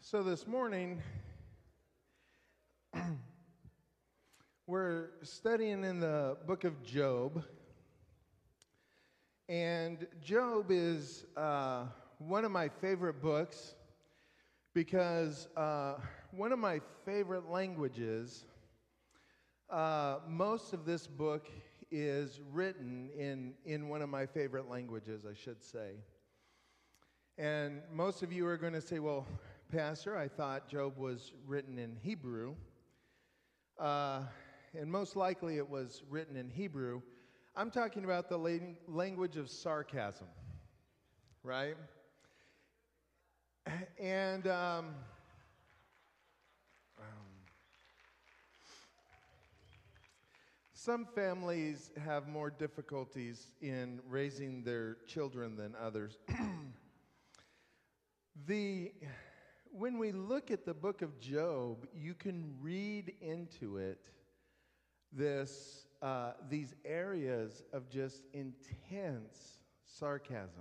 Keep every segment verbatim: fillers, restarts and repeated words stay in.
So this morning, we're studying in the book of Job. And Job is uh, one of my favorite books because uh, one of my favorite languages, uh, most of this book is written in, in one of my favorite languages, I should say. And most of you are going to say, well, Pastor, I thought Job was written in Hebrew. Uh, and most likely it was written in Hebrew. I'm talking about the lang- language of sarcasm, right? And um, um, some families have more difficulties in raising their children than others. the When we look at the book of Job, you can read into it this uh, these areas of just intense sarcasm.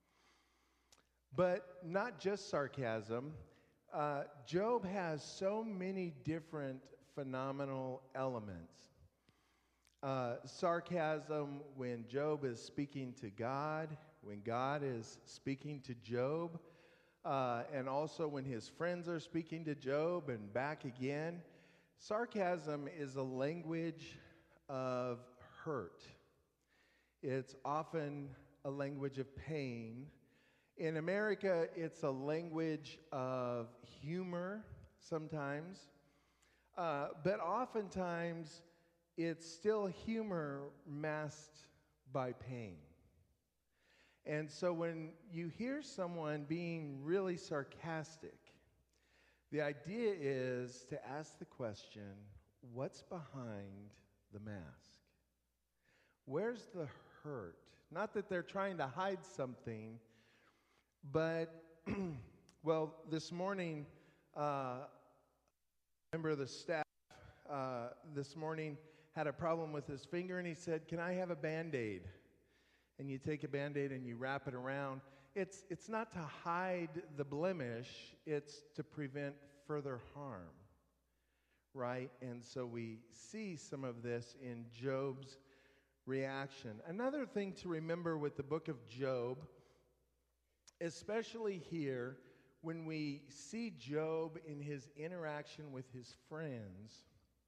But not just sarcasm. Uh, Job has so many different phenomenal elements. Uh, sarcasm when Job is speaking to God, when God is speaking to Job, uh, and also when his friends are speaking to Job and back again. Sarcasm is a language of hurt. It's often a language of pain. In America, it's a language of humor sometimes, uh, but oftentimes it's still humor masked by pain. And so when you hear someone being really sarcastic, the idea is to ask the question, what's behind the mask? Where's the hurt? Not that they're trying to hide something, but, well, this morning, uh, a member of the staff uh, this morning had a problem with his finger, and he said, can I have a Band-Aid? And you take a Band-Aid and you wrap it around. It's, it's not to hide the blemish, it's to prevent further harm, right? And so we see some of this in Job's reaction. Another thing to remember with the book of Job, especially here, when we see Job in his interaction with his friends,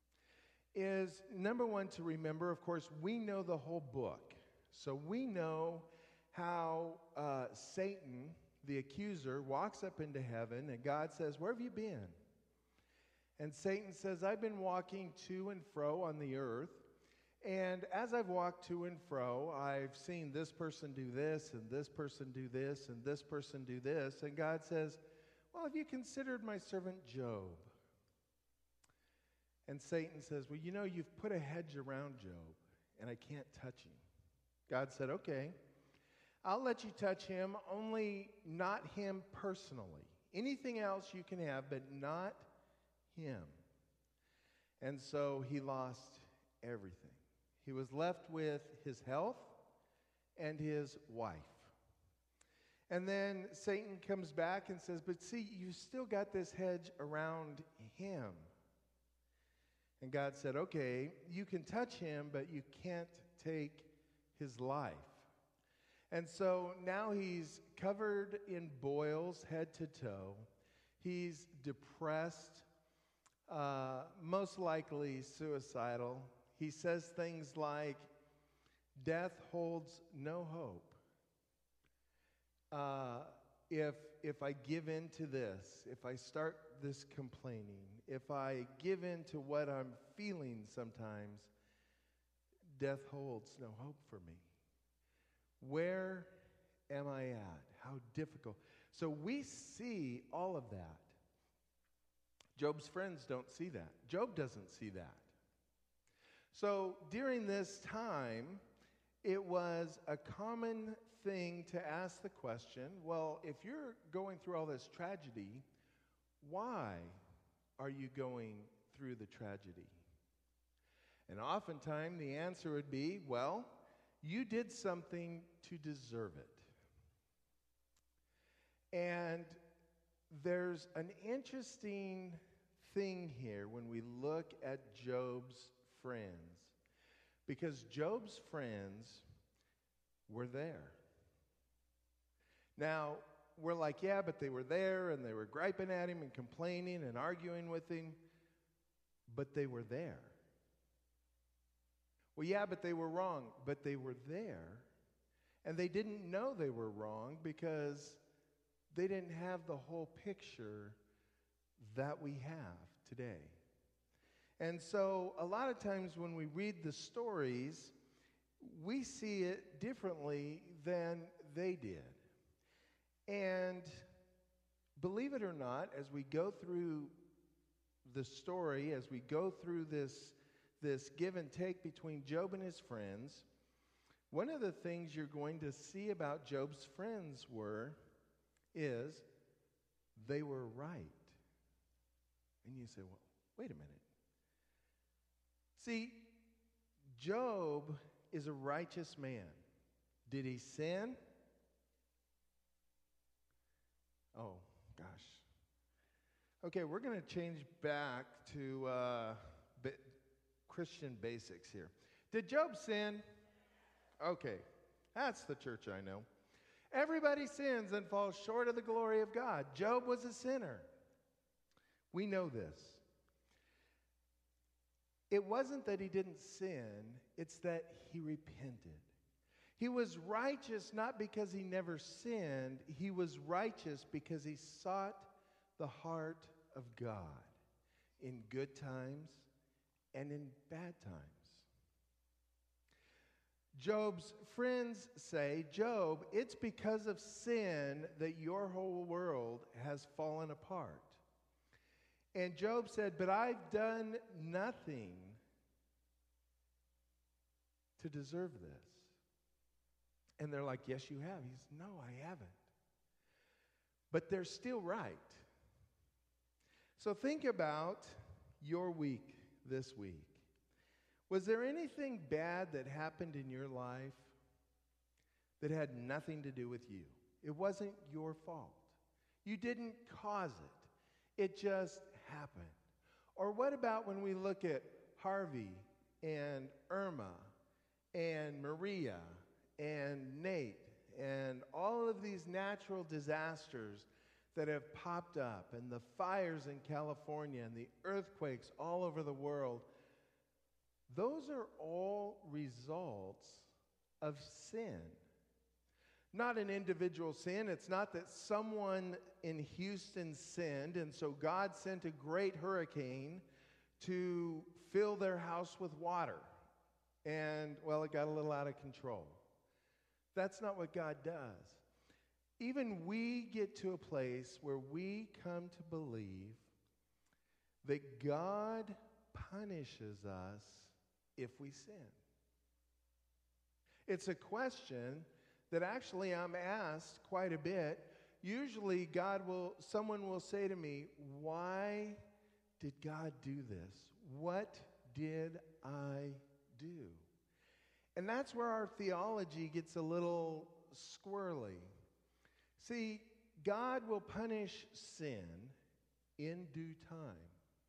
is number one to remember, of course, we know the whole book. So we know how uh, Satan, the accuser, walks up into heaven and God says, where have you been? And Satan says, I've been walking to and fro on the earth. And as I've walked to and fro, I've seen this person do this, and this person do this, and this person do this. And God says, well, have you considered my servant Job? And Satan says, well, you know, you've put a hedge around Job, and I can't touch him. God said, okay, I'll let you touch him, only not him personally. Anything else you can have, but not him. And so he lost everything. He was left with his health and his wife. And then Satan comes back and says, but see, you still got this hedge around him. And God said, okay, you can touch him, but you can't take his life. And so now he's covered in boils head to toe. He's depressed, uh, most likely suicidal. He says things like, death holds no hope. Uh, if, if I give in to this, if I start this complaining, if I give in to what I'm feeling sometimes, death holds no hope for me. Where am I at? How difficult. So we see all of that. Job's friends don't see that. Job doesn't see that. So during this time, it was a common thing to ask the question, well, if you're going through all this tragedy, why are you going through the tragedy? And oftentimes the answer would be, well, you did something to deserve it. And there's an interesting thing here when we look at Job's friends, because Job's friends were there. Now, we're like, yeah, but they were there and they were griping at him and complaining and arguing with him, but they were there. Well, yeah, but they were wrong, but they were there, and they didn't know they were wrong because they didn't have the whole picture that we have today. And so a lot of times when we read the stories, we see it differently than they did. And believe it or not, as we go through the story, as we go through this, this give and take between Job and his friends, one of the things you're going to see about Job's friends were, is they were right. And you say, well, wait a minute. See, Job is a righteous man. Did he sin? Oh, gosh. Okay, we're going to change back to uh, ba- Christian basics here. Did Job sin? Okay, that's the church I know. Everybody sins and falls short of the glory of God. Job was a sinner. We know this. It wasn't that he didn't sin, it's that he repented. He was righteous not because he never sinned, he was righteous because he sought the heart of God in good times and in bad times. Job's friends say, Job, it's because of sin that your whole world has fallen apart. And Job said, but I've done nothing to deserve this. And they're like, yes, you have. He says, no, I haven't. But they're still right. So think about your week this week. Was there anything bad that happened in your life that had nothing to do with you? It wasn't your fault. You didn't cause it. It just happened. Or what about when we look at Harvey and Irma and Maria and Nate and all of these natural disasters that have popped up, and the fires in California and the earthquakes all over the world? Those are all results of sin. Not an individual sin. It's not that someone in Houston sinned, and so God sent a great hurricane to fill their house with water. And, well, it got a little out of control. That's not what God does. Even we get to a place where we come to believe that God punishes us if we sin. It's a question that actually I'm asked quite a bit. Usually God will, someone will say to me, why did God do this? What did I do? And that's where our theology gets a little squirrely. See, God will punish sin in due time.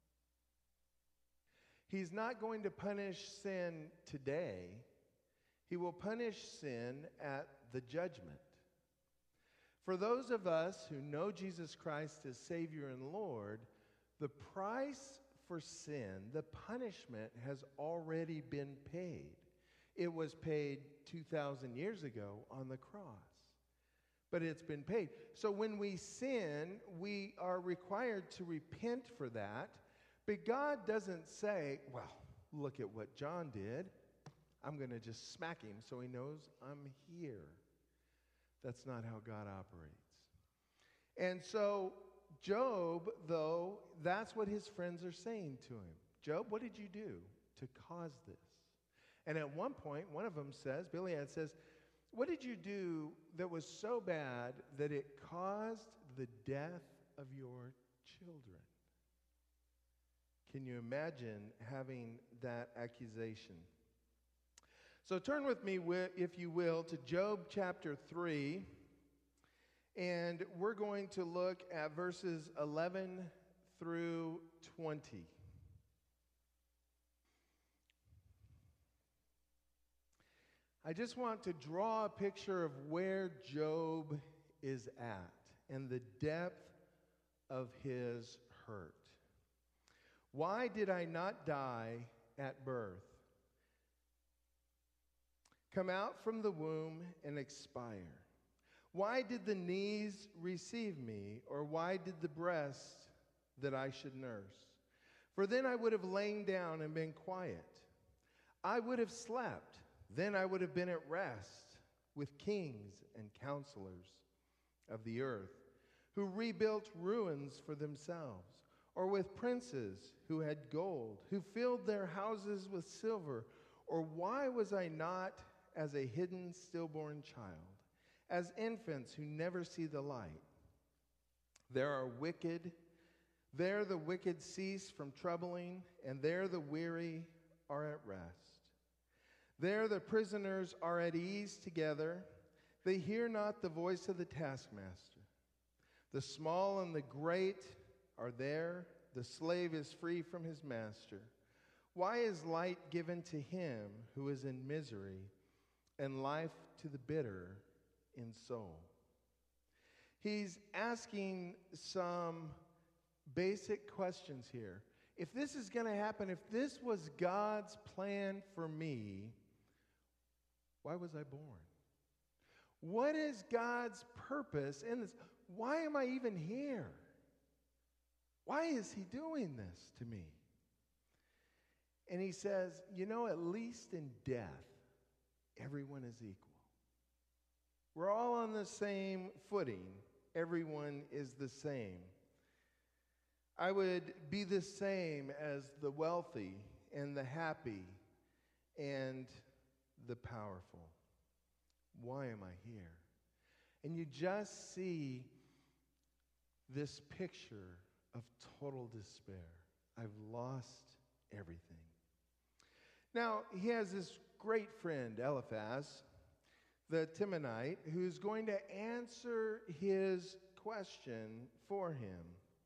He's not going to punish sin today. He will punish sin at the judgment. For those of us who know Jesus Christ as Savior and Lord, the price for sin, the punishment, has already been paid. It was paid two thousand years ago on the cross. But it's been paid. So when we sin, we are required to repent for that. But God doesn't say, well, look at what John did. I'm going to just smack him so he knows I'm here. That's not how God operates. And so Job, though, that's what his friends are saying to him. Job, what did you do to cause this? And at one point, one of them says, Gilead says, what did you do that was so bad that it caused the death of your children? Can you imagine having that accusation? So turn with me, if you will, to Job chapter three. And we're going to look at verses eleven through twenty. I just want to draw a picture of where Job is at and the depth of his hurt. Why did I not die at birth? Come out from the womb and expire. Why did the knees receive me, or why did the breast that I should nurse? For then I would have lain down and been quiet. I would have slept. Then I would have been at rest with kings and counselors of the earth, who rebuilt ruins for themselves, or with princes who had gold, who filled their houses with silver. Or why was I not as a hidden stillborn child, as infants who never see the light? There are wicked, there the wicked cease from troubling, and there the weary are at rest. There the prisoners are at ease together. They hear not the voice of the taskmaster. The small and the great are there. The slave is free from his master. Why is light given to him who is in misery, and life to the bitter in soul? He's asking some basic questions here. If this is going to happen, if this was God's plan for me, why was I born? What is God's purpose in this? Why am I even here? Why is he doing this to me? And he says, you know, at least in death, everyone is equal. We're all on the same footing. Everyone is the same. I would be the same as the wealthy and the happy and the powerful. Why am I here? And you just see this picture of total despair. I've lost everything. Now, he has this great friend, Eliphaz, the Temanite, who's going to answer his question for him.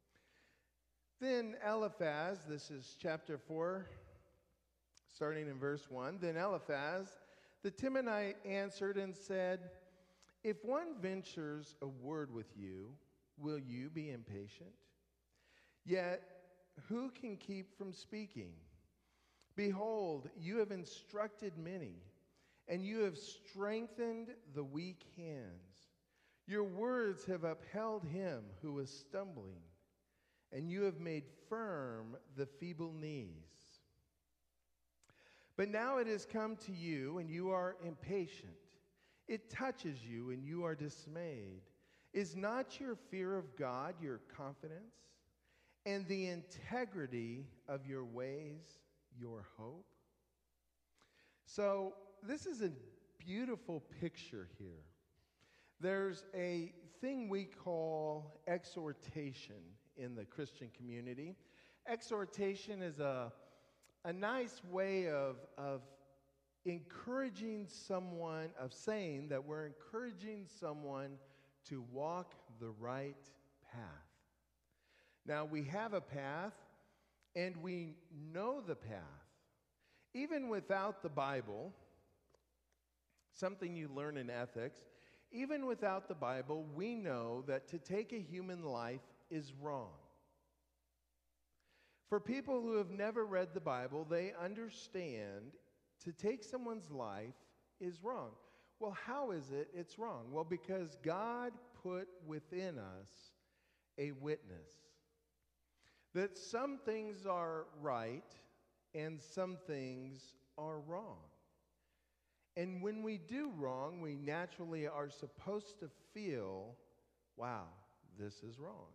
Then Eliphaz, this is chapter four, starting in verse one. Then Eliphaz, the Temanite, answered and said, if one ventures a word with you, will you be impatient? Yet who can keep from speaking? Behold, you have instructed many, and you have strengthened the weak hands. Your words have upheld him who was stumbling, and you have made firm the feeble knees. But now it has come to you, and you are impatient. It touches you, and you are dismayed. Is not your fear of God your confidence, and the integrity of your ways your hope? So this is a beautiful picture here. There's a thing we call exhortation in the Christian community. Exhortation is a, a nice way of, of encouraging someone, of saying that we're encouraging someone to walk the right path. Now, we have a path, and we know the path. Even without the Bible, something you learn in ethics, even without the Bible, we know that to take a human life is wrong. For people who have never read the Bible, they understand to take someone's life is wrong. Well, how is it it's wrong? Well, because God put within us a witness that some things are right and some things are wrong. And when we do wrong, we naturally are supposed to feel, wow, this is wrong.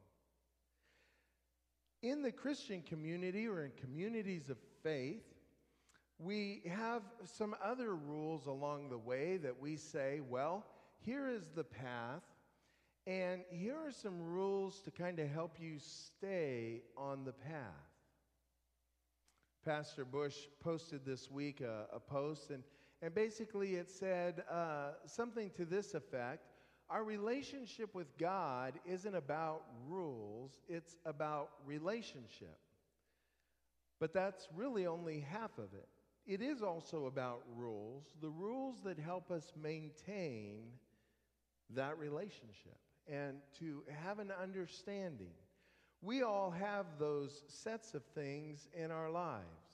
In the Christian community or in communities of faith, we have some other rules along the way that we say, well, here is the path, and here are some rules to kind of help you stay on the path. Pastor Bush posted this week a, a post, and, and basically it said uh, something to this effect. Our relationship with God isn't about rules, it's about relationship. But that's really only half of it. It is also about rules, the rules that help us maintain that relationship and to have an understanding. We all have those sets of things in our lives.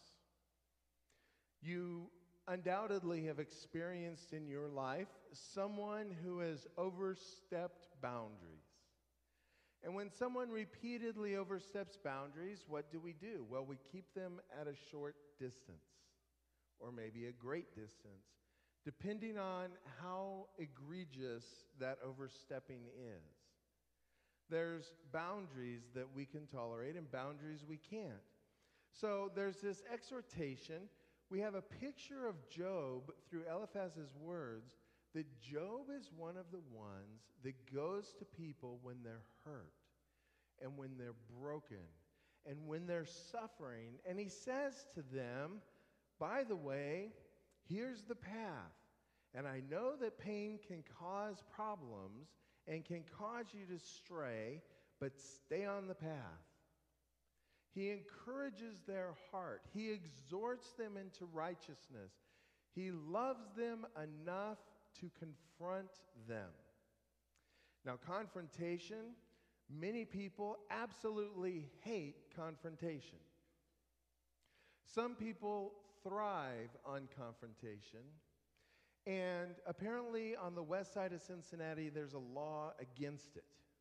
You undoubtedly have experienced in your life someone who has overstepped boundaries. And when someone repeatedly oversteps boundaries, what do we do? Well, we keep them at a short distance, or maybe a great distance, depending on how egregious that overstepping is. There's boundaries that we can tolerate and boundaries we can't. So there's this exhortation. We have a picture of Job through Eliphaz's words that Job is one of the ones that goes to people when they're hurt and when they're broken and when they're suffering. And he says to them, by the way, here's the path. And I know that pain can cause problems and can cause you to stray, but stay on the path. He encourages their heart. He exhorts them into righteousness. He loves them enough to confront them. Now, confrontation, many people absolutely hate confrontation. Some people thrive on confrontation. And apparently on the west side of Cincinnati, there's a law against it.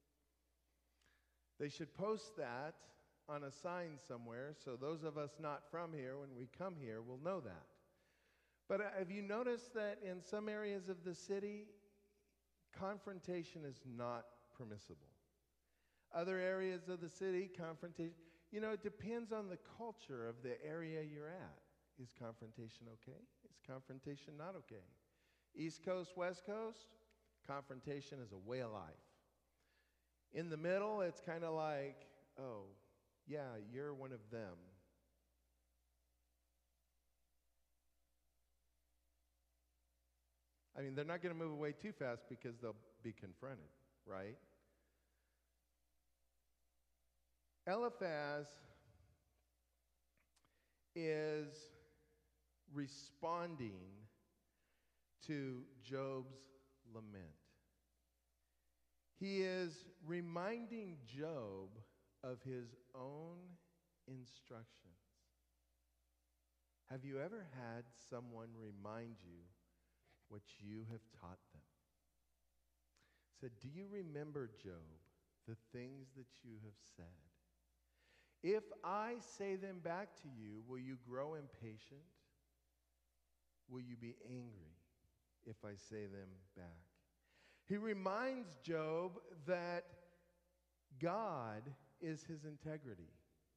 They should post that on a sign somewhere, so those of us not from here, when we come here, will know that. But uh, have you noticed that in some areas of the city, confrontation is not permissible? Other areas of the city, confrontation, you know, it depends on the culture of the area you're at. Is confrontation okay? Is confrontation not okay? East Coast, West Coast, confrontation is a way of life. In the middle, it's kind of like, oh, yeah, you're one of them. I mean, they're not going to move away too fast because they'll be confronted, right? Eliphaz is responding to Job's lament. He is reminding Job of his own instructions. Have you ever had someone remind you what you have taught them? Said, do you remember, Job, the things that you have said? If I say them back to you, will you grow impatient? Will you be angry if I say them back? He reminds Job that God is his integrity.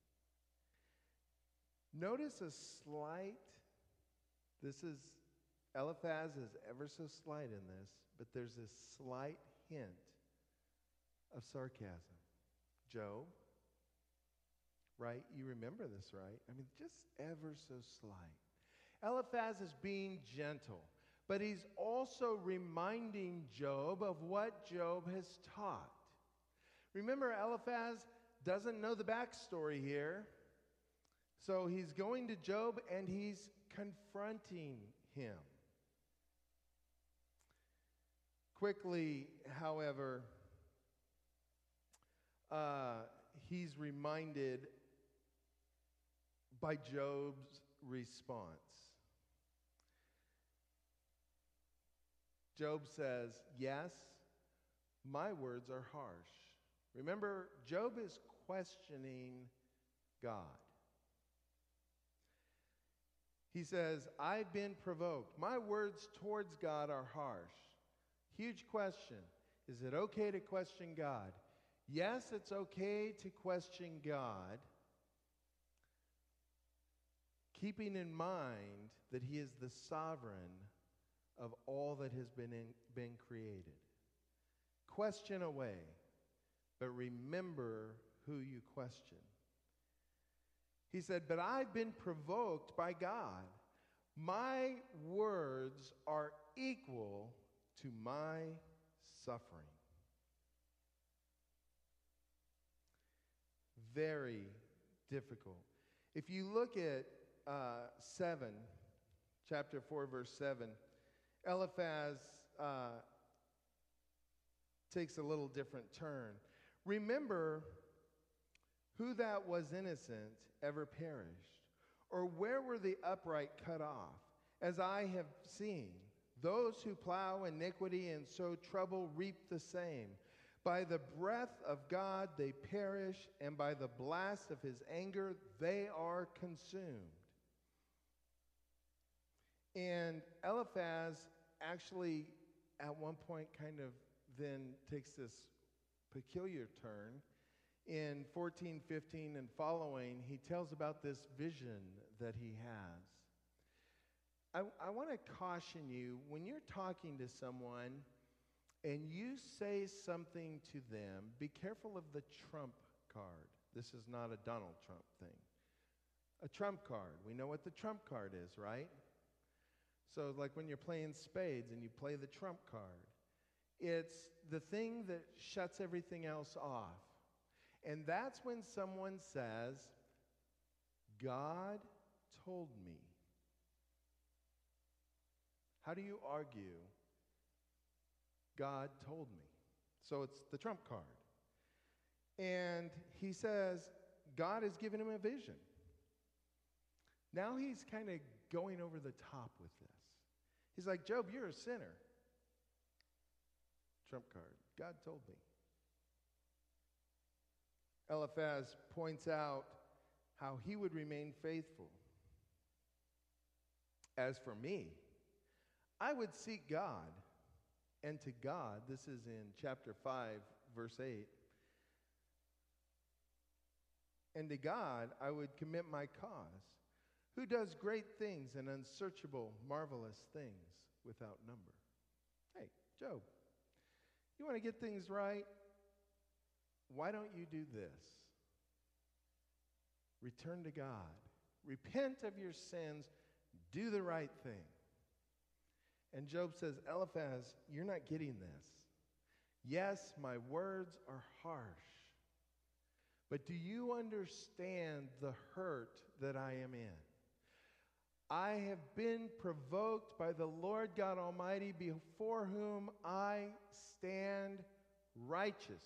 Notice a slight, this is, Eliphaz is ever so slight in this, but there's a slight hint of sarcasm. Job, right? You remember this, right? I mean, just ever so slight. Eliphaz is being gentle, but he's also reminding Job of what Job has taught. Remember, Eliphaz doesn't know the backstory here, so he's going to Job and he's confronting him. Quickly, however, uh, he's reminded by Job's response. Job says, yes, my words are harsh. Remember, Job is questioning God. He says, I've been provoked. My words towards God are harsh. Huge question. Is it okay to question God? Yes, it's okay to question God, keeping in mind that he is the sovereign of all that has been, in, been created. Question away, but remember who you question. He said, but I've been provoked by God. My words are equal to my suffering. Very difficult. If you look at uh, seven, chapter four, verse seven, Eliphaz uh, takes a little different turn. Remember who that was innocent ever perished, or where were the upright cut off? As I have seen, those who plow iniquity and sow trouble reap the same. By the breath of God they perish, and by the blast of his anger they are consumed. And Eliphaz actually at one point kind of then takes this peculiar turn. In fourteen fifteen and following, he tells about this vision that he has. I, I want to caution you, when you're talking to someone and you say something to them, be careful of the trump card. This is not a Donald Trump thing. A trump card. We know what the trump card is, right? So like when you're playing spades and you play the trump card, it's the thing that shuts everything else off. And that's when someone says, God told me. How do you argue? God told me. So it's the trump card. And he says, God has given him a vision. Now he's kind of going over the top with this. He's like, Job, you're a sinner. Trump card. God told me. Eliphaz points out how he would remain faithful. As for me, I would seek God, and to God, this is in chapter five, verse eight, and to God I would commit my cause, who does great things and unsearchable, marvelous things without number. Hey, Job, you want to get things right? Why don't you do this? Return to God. Repent of your sins. Do the right thing. And Job says, Eliphaz, you're not getting this. Yes, my words are harsh. But do you understand the hurt that I am in? I have been provoked by the Lord God Almighty, before whom I stand righteous.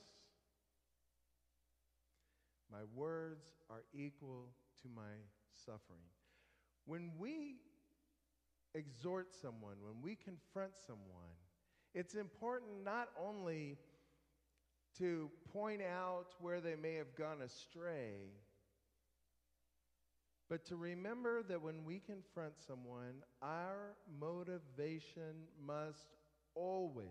My words are equal to my suffering. When we exhort someone, when we confront someone, it's important not only to point out where they may have gone astray, but to remember that when we confront someone, our motivation must always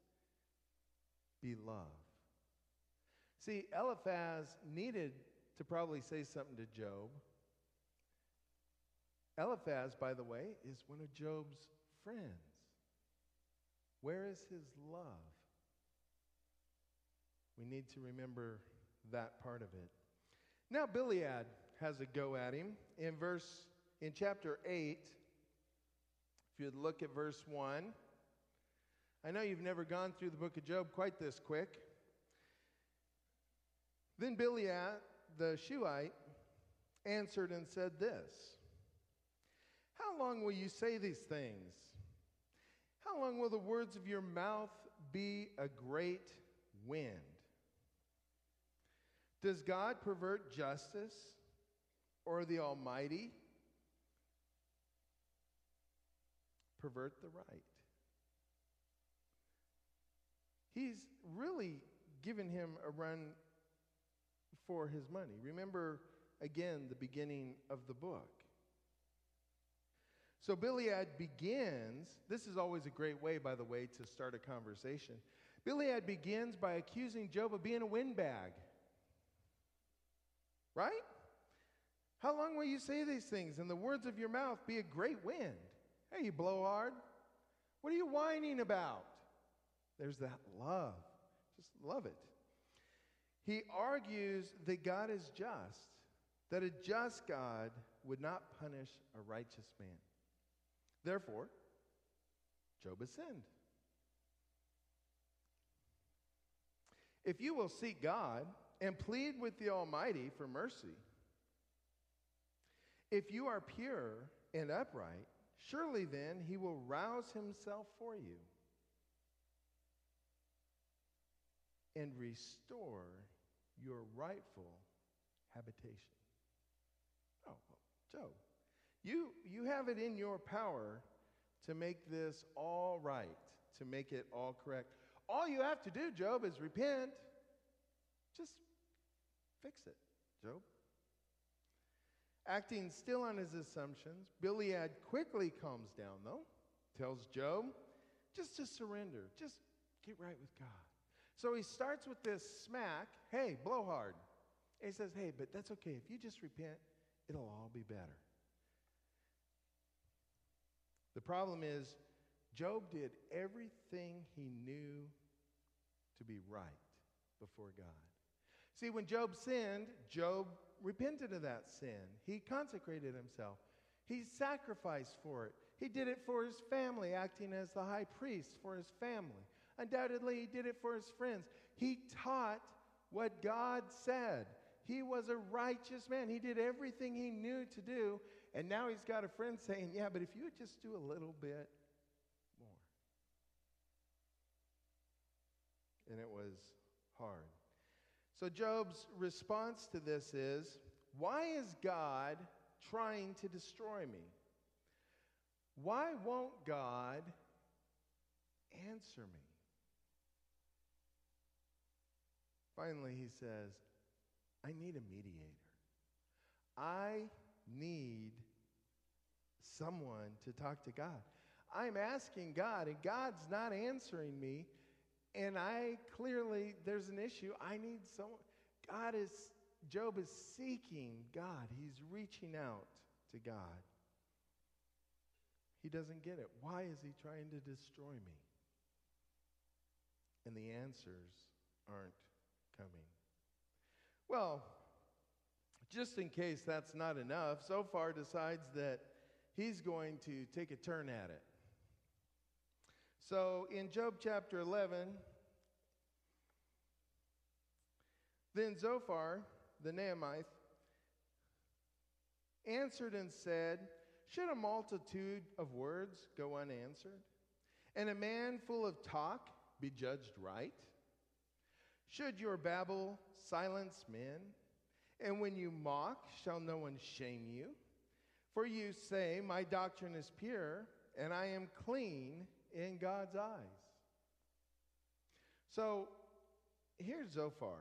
be love. See, Eliphaz needed to probably say something to Job. Eliphaz, by the way, is one of Job's friends. Where is his love? We need to remember that part of it. Now Bilead has a go at him. In verse, in chapter eight, if you'd look at verse one, I know you've never gone through the book of Job quite this quick. Then Bilead, the Shuhite, answered and said this, how long will you say these things? How long will the words of your mouth be a great wind? Does God pervert justice, or the Almighty pervert the right? He's really given him a run for his money. Remember, again, the beginning of the book. So Bilead begins, this is always a great way, by the way, to start a conversation. Bilead begins by accusing Job of being a windbag. Right? How long will you say these things, and the words of your mouth be a great wind? Hey, you blowhard, what are you whining about? There's that love. Just love it. He argues that God is just, that a just God would not punish a righteous man. Therefore, Job has sinned. If you will seek God and plead with the Almighty for mercy, if you are pure and upright, surely then he will rouse himself for you and restore your rightful habitation. Oh, well, Job, you, you have it in your power to make this all right, to make it all correct. All you have to do, Job, is repent. Just fix it, Job. Acting still on his assumptions, Gilead quickly calms down, though, tells Job just to surrender, just get right with God. So he starts with this smack, hey, blowhard. And he says, hey, but that's okay. If you just repent, it'll all be better. The problem is, Job did everything he knew to be right before God. See, when Job sinned, Job repented of that sin. He consecrated himself. He sacrificed for it. He did it for his family, acting as the high priest for his family. Undoubtedly, he did it for his friends. He taught what God said. He was a righteous man. He did everything he knew to do. And now he's got a friend saying, yeah, but if you would just do a little bit more. And it was hard. So Job's response to this is, why is God trying to destroy me? Why won't God answer me? Finally, he says, I need a mediator. I need someone to talk to God. I'm asking God, and God's not answering me. And I clearly, there's an issue. I need someone. God is, Job is seeking God. He's reaching out to God. He doesn't get it. Why is he trying to destroy me? And the answers aren't coming. Well, just in case that's not enough, Zophar decides that he's going to take a turn at it. So in Job chapter eleven, then Zophar, the Naamathite, answered and said, should a multitude of words go unanswered, and a man full of talk be judged right? Should your babble silence men? And when you mock, shall no one shame you? For you say, my doctrine is pure, and I am clean in God's eyes. So, here's Zophar.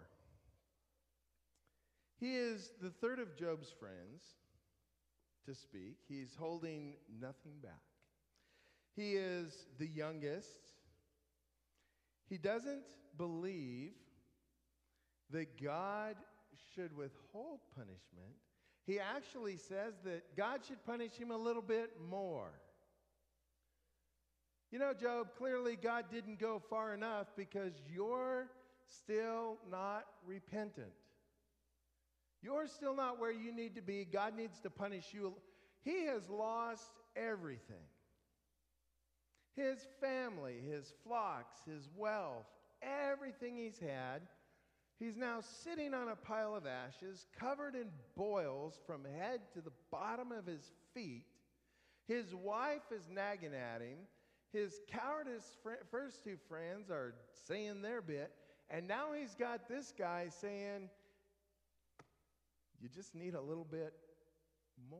He is the third of Job's friends to speak. He's holding nothing back. He is the youngest. He doesn't believe that God should withhold punishment. He actually says that God should punish him a little bit more. You know, Job, clearly God didn't go far enough because you're still not repentant. You're still not where you need to be. God needs to punish you. He has lost everything. His family, his flocks, his wealth, everything he's had. He's now sitting on a pile of ashes, covered in boils from head to the bottom of his feet. His wife is nagging at him. His cowardice fr- first two friends are saying their bit. And now he's got this guy saying, you just need a little bit more.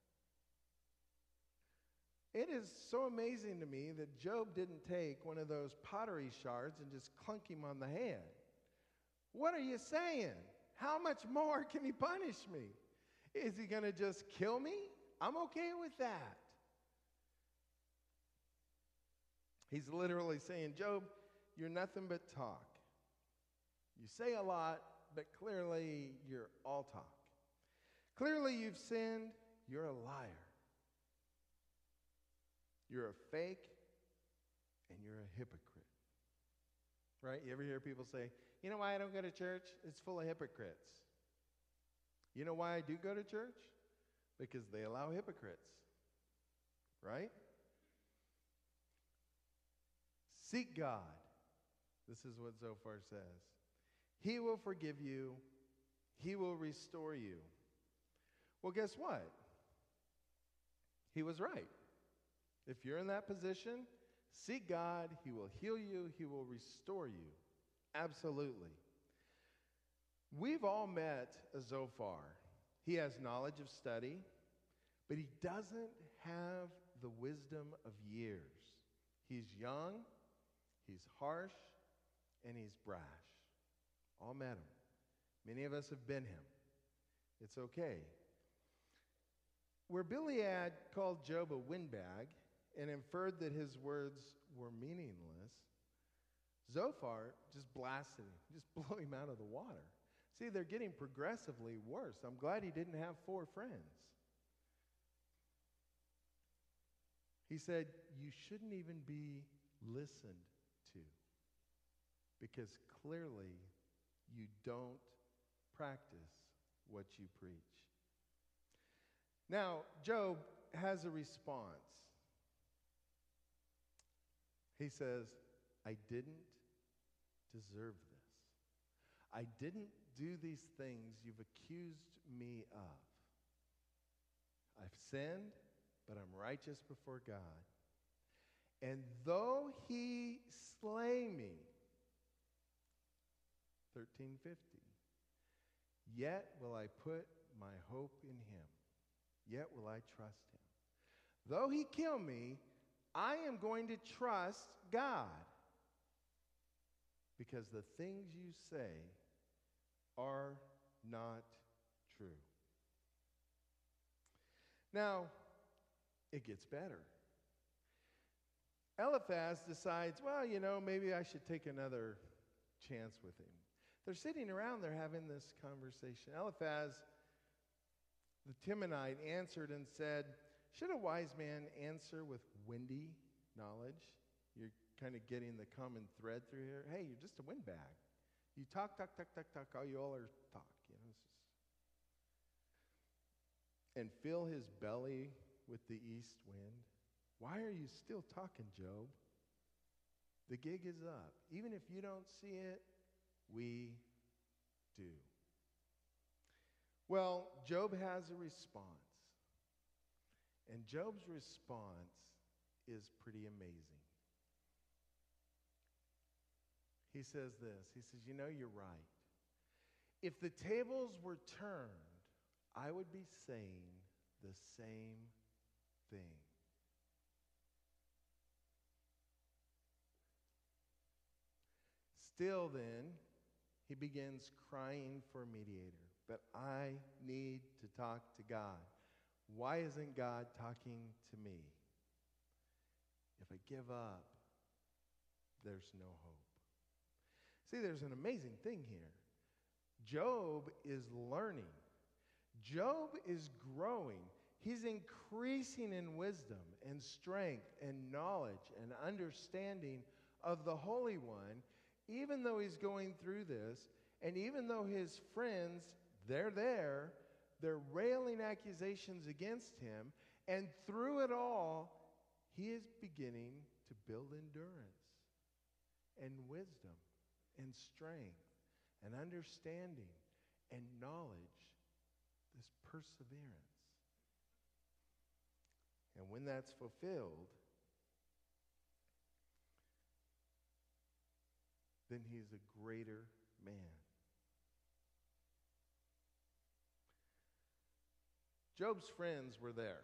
It is so amazing to me that Job didn't take one of those pottery shards and just clunk him on the head. What are you saying? How much more can he punish me? Is he going to just kill me? I'm okay with that. He's literally saying, Job, you're nothing but talk. You say a lot, but clearly you're all talk. Clearly you've sinned. You're a liar. You're a fake, and you're a hypocrite. Right? You ever hear people say, you know why I don't go to church? It's full of hypocrites. You know why I do go to church? Because they allow hypocrites. Right? Seek God. This is what Zophar says. He will forgive you. He will restore you. Well, guess what? He was right. If you're in that position, seek God. He will heal you. He will restore you. Absolutely. We've all met a Zophar. He has knowledge of study, but he doesn't have the wisdom of years. He's young, he's harsh, and he's brash. All met him. Many of us have been him. It's okay. Where Gilead called Job a windbag and inferred that his words were meaningless, Zophar just blasted him, just blew him out of the water. See, they're getting progressively worse. I'm glad he didn't have four friends. He said, you shouldn't even be listened to because clearly you don't practice what you preach. Now, Job has a response. He says, I didn't deserve this. I didn't do these things you've accused me of. I've sinned, but I'm righteous before God. And though he slay me, thirteen fifty, yet will I put my hope in him. Yet will I trust him. Though he kill me, I am going to trust God. Because the things you say are not true. Now, it gets better. Eliphaz decides, well, you know, maybe I should take another chance with him. They're sitting around, they're having this conversation. Eliphaz, the Temanite, answered and said, should a wise man answer with windy knowledge? You're kind of getting the common thread through here. Hey, you're just a windbag. You talk, talk, talk, talk, talk. All you all are talk. You know, it's just... And fill his belly with the east wind. Why are you still talking, Job? The gig is up. Even if you don't see it, we do. Well, Job has a response. And Job's response is pretty amazing. He says this. He says, you know, you're right. If the tables were turned, I would be saying the same thing. Still then, he begins crying for a mediator. But I need to talk to God. Why isn't God talking to me? If I give up, there's no hope. See, there's an amazing thing here. Job is learning. Job is growing. He's increasing in wisdom and strength and knowledge and understanding of the Holy One, even though he's going through this, and even though his friends, they're there, they're railing accusations against him, and through it all, he is beginning to build endurance and wisdom and strength and understanding and knowledge, this perseverance. And when that's fulfilled, then he's a greater man. Job's friends were there.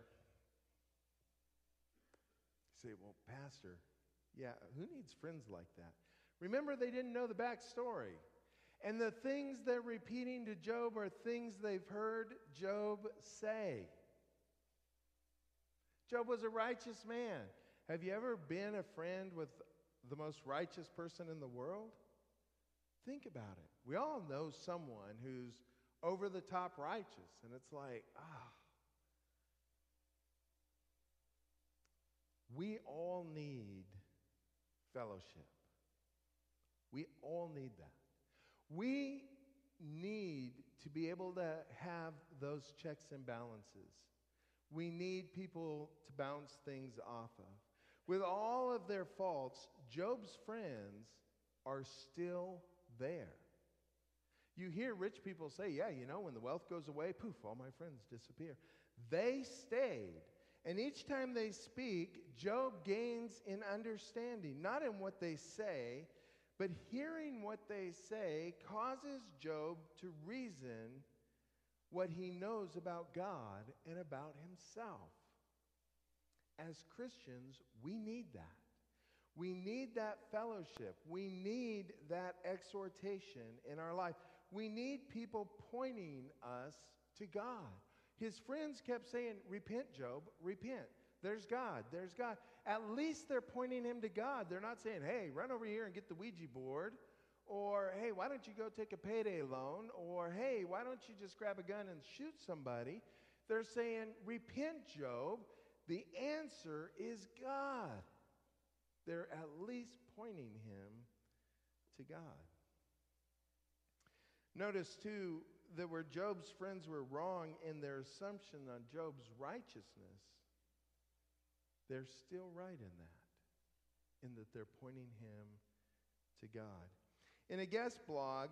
You say, well, Pastor, yeah, who needs friends like that? Remember, they didn't know the backstory. And the things they're repeating to Job are things they've heard Job say. Job was a righteous man. Have you ever been a friend with the most righteous person in the world? Think about it. We all know someone who's over the top righteous, and it's like, ah. We all need fellowship. We all need that. We need to be able to have those checks and balances. We need people to bounce things off of. With all of their faults, Job's friends are still there. You hear rich people say, yeah, you know, when the wealth goes away, poof, all my friends disappear. They stayed. And each time they speak, Job gains in understanding, not in what they say, but hearing what they say causes Job to reason what he knows about God and about himself. As Christians, we need that. We need that fellowship. We need that exhortation in our life. We need people pointing us to God. His friends kept saying, repent, Job, repent. There's God, there's God. At least they're pointing him to God. They're not saying, hey, run over here and get the Ouija board. Or, hey, why don't you go take a payday loan? Or, hey, why don't you just grab a gun and shoot somebody? They're saying, repent, Job. The answer is God. They're at least pointing him to God. Notice, too, that where Job's friends were wrong in their assumption on Job's righteousness, they're still right in that, in that they're pointing him to God. In a guest blog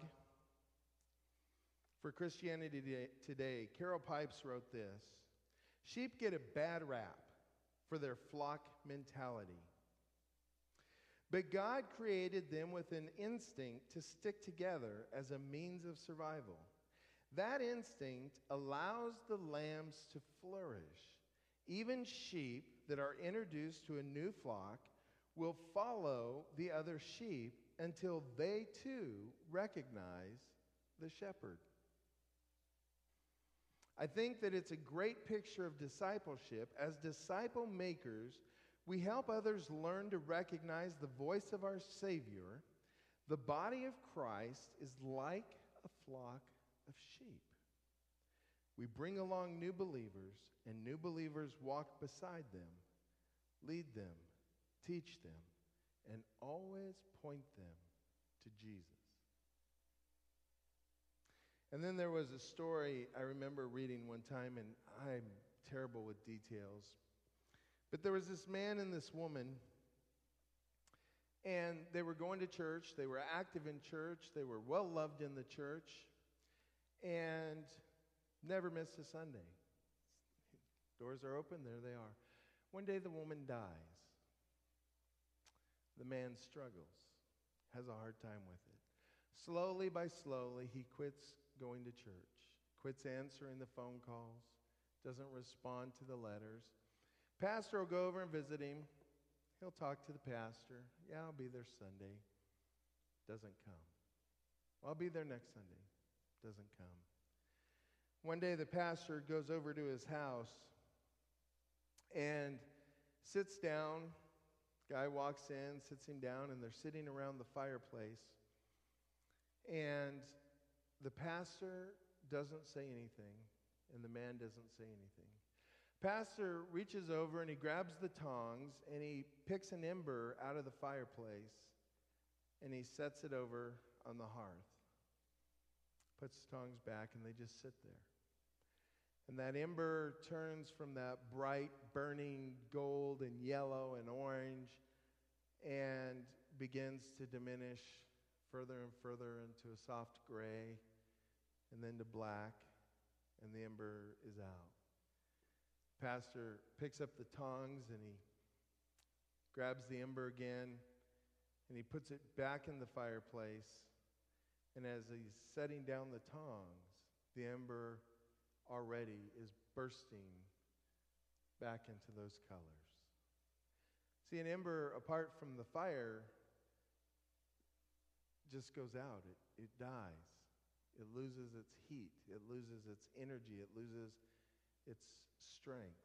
for Christianity Today, Carol Pipes wrote this: sheep get a bad rap for their flock mentality. But God created them with an instinct to stick together as a means of survival. That instinct allows the lambs to flourish. Even sheep that are introduced to a new flock will follow the other sheep until they too recognize the shepherd. I think that it's a great picture of discipleship. As disciple makers, we help others learn to recognize the voice of our Savior. The body of Christ is like a flock of sheep. We bring along new believers, and new believers walk beside them, lead them, teach them, and always point them to Jesus. And then there was a story I remember reading one time, and I'm terrible with details. But there was this man and this woman, and they were going to church. They were active in church. They were well loved in the church, and never missed a Sunday. Doors are open, there they are. One day the woman dies. The man struggles, has a hard time with it. Slowly by slowly, he quits going to church, quits answering the phone calls, doesn't respond to the letters. Pastor will go over and visit him. He'll talk to the pastor. Yeah, I'll be there Sunday. Doesn't come. I'll be there next Sunday. Doesn't come. One day the pastor goes over to his house and sits down. Guy walks in, sits him down, and they're sitting around the fireplace. And the pastor doesn't say anything, and the man doesn't say anything. Pastor reaches over and he grabs the tongs and he picks an ember out of the fireplace and he sets it over on the hearth. Puts the tongs back and they just sit there. And that ember turns from that bright, burning gold and yellow and orange and begins to diminish further and further into a soft gray and then to black, and the ember is out. Pastor picks up the tongs and he grabs the ember again and he puts it back in the fireplace. And as he's setting down the tongs, the ember already is bursting back into those colors. See, an ember apart from the fire just goes out. It, it dies. It loses its heat. It loses its energy. It loses its strength.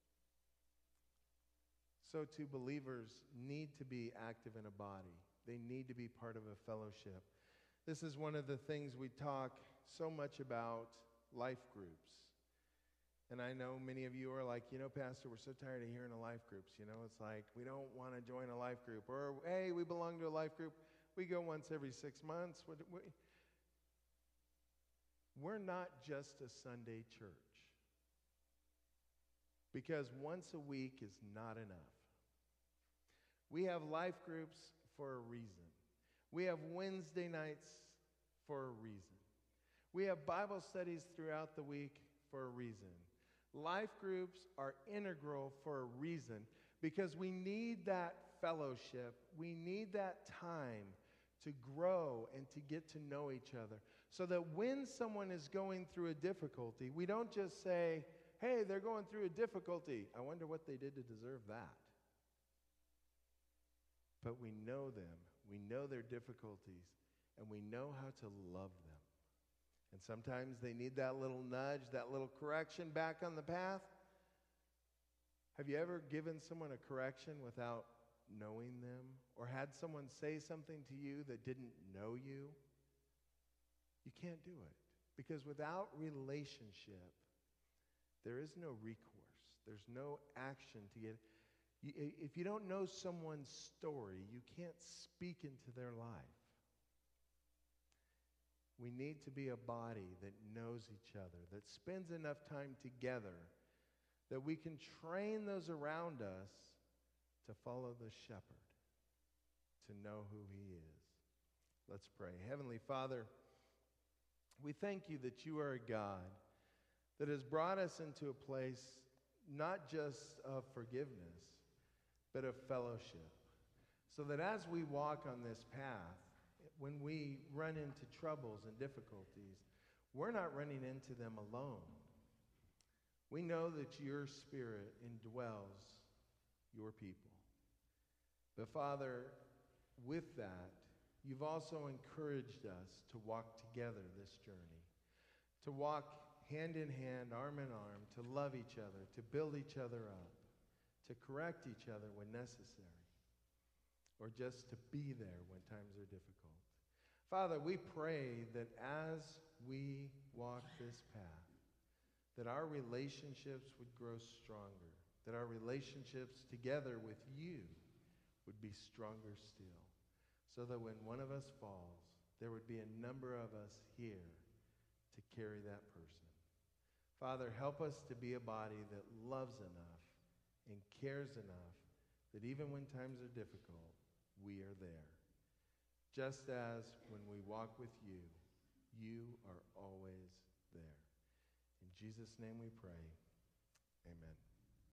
So too, believers need to be active in a body. They need to be part of a fellowship. This is one of the things we talk so much about, life groups. And I know many of you are like, you know, Pastor, we're so tired of hearing of life groups. You know, it's like, we don't want to join a life group. Or, hey, we belong to a life group. We go once every six months. We're not just a Sunday church. Because once a week is not enough. We have life groups for a reason. We have Wednesday nights for a reason. We have Bible studies throughout the week for a reason. Life groups are integral for a reason because we need that fellowship. We need that time to grow and to get to know each other so that when someone is going through a difficulty, we don't just say, hey, they're going through a difficulty. I wonder what they did to deserve that. But we know them. We know their difficulties, and we know how to love them. And sometimes they need that little nudge, that little correction back on the path. Have you ever given someone a correction without knowing them? Or had someone say something to you that didn't know you? You can't do it. Because without relationship, there is no recourse. There's no action to get. You, if you don't know someone's story, you can't speak into their life. We need to be a body that knows each other, that spends enough time together, that we can train those around us to follow the shepherd, to know who he is. Let's pray. Heavenly Father, we thank you that you are a God that has brought us into a place not just of forgiveness, but of fellowship. So that as we walk on this path, when we run into troubles and difficulties, we're not running into them alone. We know that your Spirit indwells your people. But Father, with that, you've also encouraged us to walk together this journey, to walk hand in hand, arm in arm, to love each other, to build each other up, to correct each other when necessary, or just to be there when times are difficult. Father, we pray that as we walk this path, that our relationships would grow stronger, that our relationships together with you would be stronger still, so that when one of us falls, there would be a number of us here to carry that person. Father, help us to be a body that loves enough and cares enough that even when times are difficult, we are there. Just as when we walk with you, you are always there. In Jesus' name we pray. Amen.